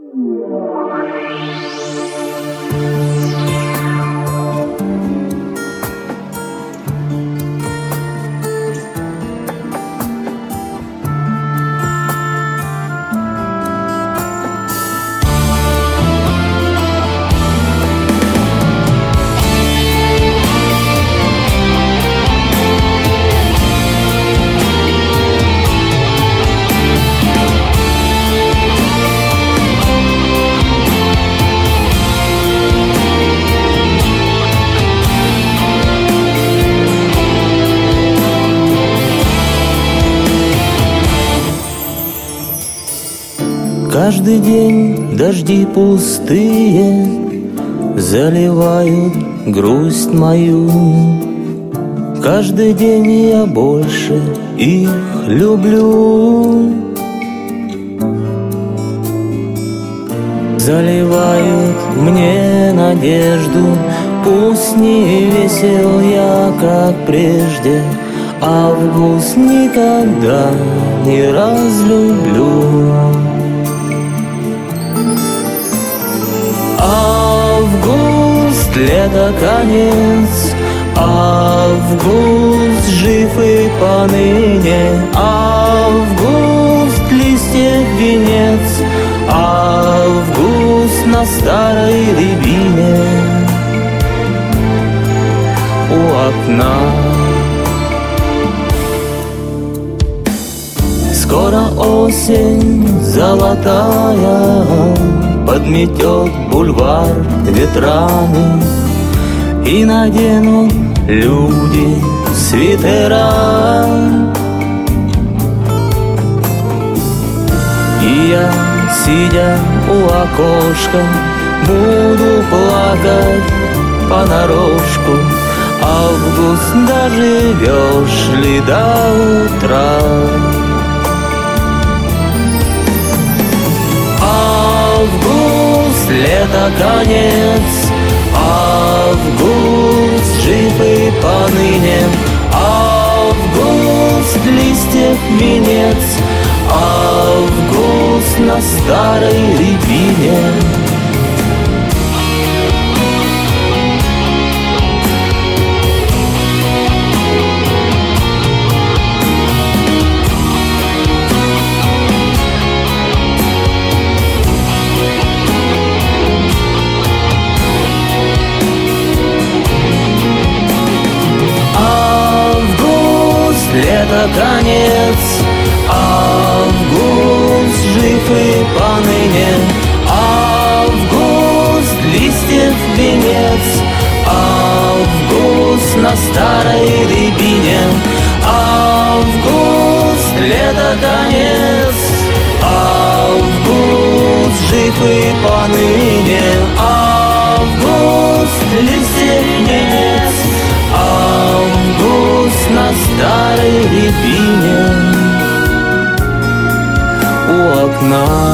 Каждый день дожди пустые заливают грусть мою. Каждый день я больше их люблю. Заливают мне надежду, пусть не весел я, как прежде. Август никогда не разлюблю. Август, лето, конец. Август, жив и поныне. Август, листьев венец. Август на старой рябине у окна. Скоро осень золотая подметет бульвар ветрами, и наденут люди свитера. И я, сидя у окошка, буду плакать понарошку. Август, доживешь ли до утра? Август, лето, конец. Август, жив и поныне. Август, листьев венец. Август на старой рябине. Лето, конец. Август, жив и поныне. Август, листьев венец. Август на старой рябине. Август, лето, конец. Август, жив и поныне. Август, листьев венец. Август на старой рябине у окна.